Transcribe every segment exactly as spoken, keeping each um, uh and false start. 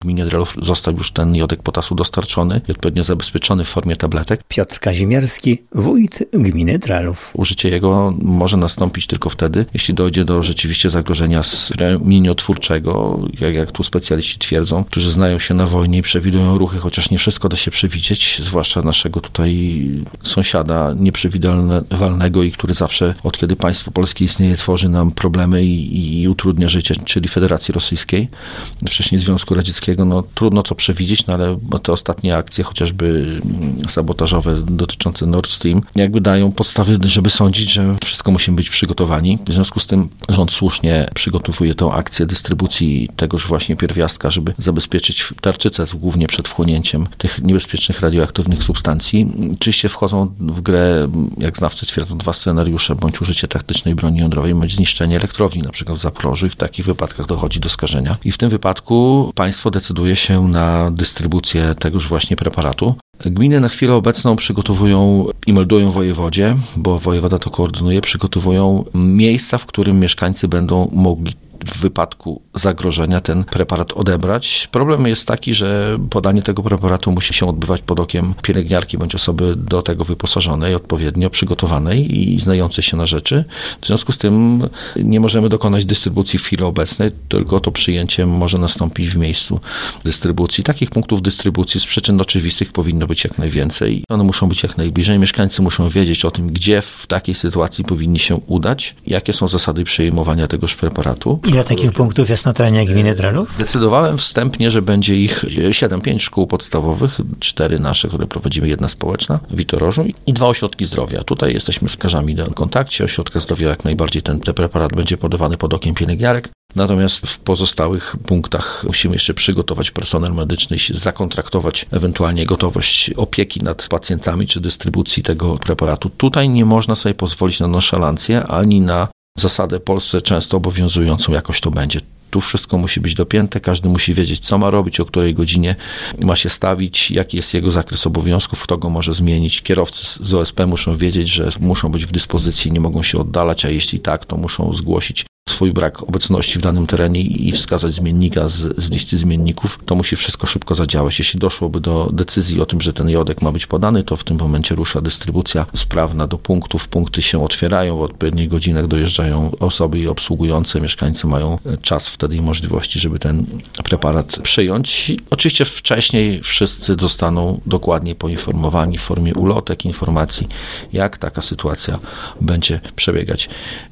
Gminie Drelów został już ten jodek potasu dostarczony i odpowiednio zabezpieczony w formie tabletek. Piotr Kazimierski, wójt gminy Drelów. Użycie jego może nastąpić tylko wtedy, jeśli dojdzie do rzeczywiście zagrożenia ramieniotwórczego, jak, jak tu specjaliści twierdzą, którzy znają się na wojnie i przewidują ruchy, chociaż nie wszystko da się przewidzieć, zwłaszcza naszego tutaj sąsiada nieprzewidywalnego i który zawsze, od kiedy państwo polskie istnieje, tworzy nam problemy i, i utrudnia życie, czyli Federacji Rosyjskiej, wcześniej Związku Radzieckiego. No, trudno to przewidzieć, no ale te ostatnie akcje, chociażby sabotażowe dotyczące Nord Stream, jakby dają podstawy, żeby sądzić, że wszystko musimy być przygotowani. W związku z tym rząd słusznie przygotowuje tę akcję dystrybucji tegoż właśnie pierwiastka, żeby zabezpieczyć tarczycę, głównie przed wchłonięciem tych niebezpiecznych radioaktywnych substancji. Oczywiście wchodzą w grę, jak znawcy twierdzą, dwa scenariusze, bądź użycie taktycznej broni jądrowej, bądź zniszczenie elektrowni, na przykład w Zaporożu, i w takich wypadkach dochodzi do skażenia. I w tym wypadku państwo decyduje się na dystrybucję tegoż właśnie preparatu. Gminy na chwilę obecną przygotowują i meldują wojewodzie, bo wojewoda to koordynuje, przygotowują miejsca, w którym mieszkańcy będą mogli w wypadku zagrożenia ten preparat odebrać. Problem jest taki, że podanie tego preparatu musi się odbywać pod okiem pielęgniarki bądź osoby do tego wyposażonej, odpowiednio przygotowanej i znającej się na rzeczy. W związku z tym nie możemy dokonać dystrybucji w chwili obecnej, tylko to przyjęcie może nastąpić w miejscu dystrybucji. Takich punktów dystrybucji z przyczyn oczywistych powinno być jak najwięcej. One muszą być jak najbliżej. Mieszkańcy muszą wiedzieć o tym, gdzie w takiej sytuacji powinni się udać, jakie są zasady przyjmowania tegoż preparatu. Ile takich punktów jest na terenie gminy Drelów? Zdecydowałem wstępnie, że będzie ich siedem, pięć szkół podstawowych, cztery nasze, które prowadzimy, jedna społeczna w Witorożu i dwa ośrodki zdrowia. Tutaj jesteśmy z lekarzami w kontakcie. Ośrodka zdrowia jak najbardziej ten, ten preparat będzie podawany pod okiem pielęgniarek. Natomiast w pozostałych punktach musimy jeszcze przygotować personel medyczny, zakontraktować ewentualnie gotowość opieki nad pacjentami czy dystrybucji tego preparatu. Tutaj nie można sobie pozwolić na nonszalancję ani na zasadę Polsce często obowiązującą, jakoś to będzie. Tu wszystko musi być dopięte, każdy musi wiedzieć, co ma robić, o której godzinie ma się stawić, jaki jest jego zakres obowiązków, kto go może zmienić. Kierowcy z O S P muszą wiedzieć, że muszą być w dyspozycji, nie mogą się oddalać, a jeśli tak, to muszą zgłosić swój brak obecności w danym terenie i wskazać zmiennika z, z listy zmienników. To musi wszystko szybko zadziałać. Jeśli doszłoby do decyzji o tym, że ten jodek ma być podany, to w tym momencie rusza dystrybucja sprawna do punktów. Punkty się otwierają, w odpowiednich godzinach dojeżdżają osoby i obsługujące. Mieszkańcy mają czas wtedy i możliwości, żeby ten preparat przyjąć. Oczywiście wcześniej wszyscy zostaną dokładnie poinformowani w formie ulotek, informacji, jak taka sytuacja będzie przebiegać.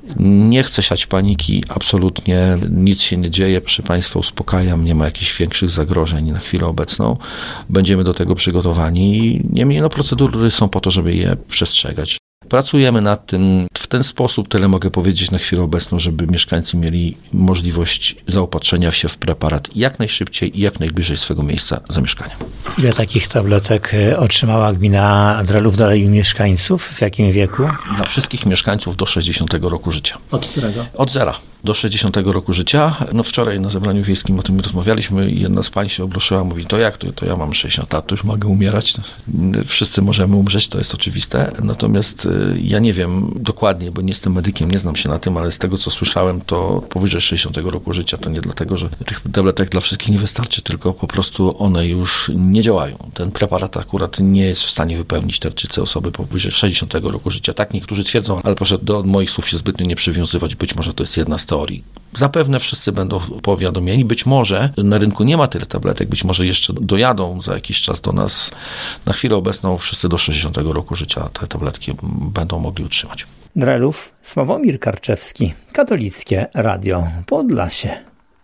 Nie chcę siać paniki, absolutnie nic się nie dzieje, proszę Państwa, uspokajam, nie ma jakichś większych zagrożeń na chwilę obecną. Będziemy do tego przygotowani. Niemniej no, procedury są po to, żeby je przestrzegać. Pracujemy nad tym w ten sposób, tyle mogę powiedzieć na chwilę obecną, żeby mieszkańcy mieli możliwość zaopatrzenia się w preparat jak najszybciej i jak najbliżej swego miejsca zamieszkania. Ile takich tabletek otrzymała gmina Drelów dla jej mieszkańców? W jakim wieku? Dla wszystkich mieszkańców do sześćdziesiątego roku życia. Od którego? Od zera do sześćdziesiątego roku życia. No wczoraj na zebraniu wiejskim o tym rozmawialiśmy i jedna z pań się obruszyła, mówi, to jak to, to ja mam sześćdziesiąt lat, to już mogę umierać. Wszyscy możemy umrzeć, to jest oczywiste. Natomiast ja nie wiem dokładnie, bo nie jestem medykiem, nie znam się na tym, ale z tego co słyszałem, to powyżej sześćdziesiątego roku życia to nie dlatego, że tych tabletek dla wszystkich nie wystarczy, tylko po prostu one już nie działają. Ten preparat akurat nie jest w stanie wypełnić tarczycy osoby powyżej sześćdziesiątego roku życia. Tak niektórzy twierdzą, ale proszę do moich słów się zbytnio nie przywiązywać. Być może to jest jedna z teorii. Zapewne wszyscy będą powiadomieni. Być może na rynku nie ma tyle tabletek, być może jeszcze dojadą za jakiś czas do nas. Na chwilę obecną wszyscy do sześćdziesiątego roku życia te tabletki będą mogli utrzymać. Drelów, Sławomir Karczewski, Katolickie Radio Podlasie.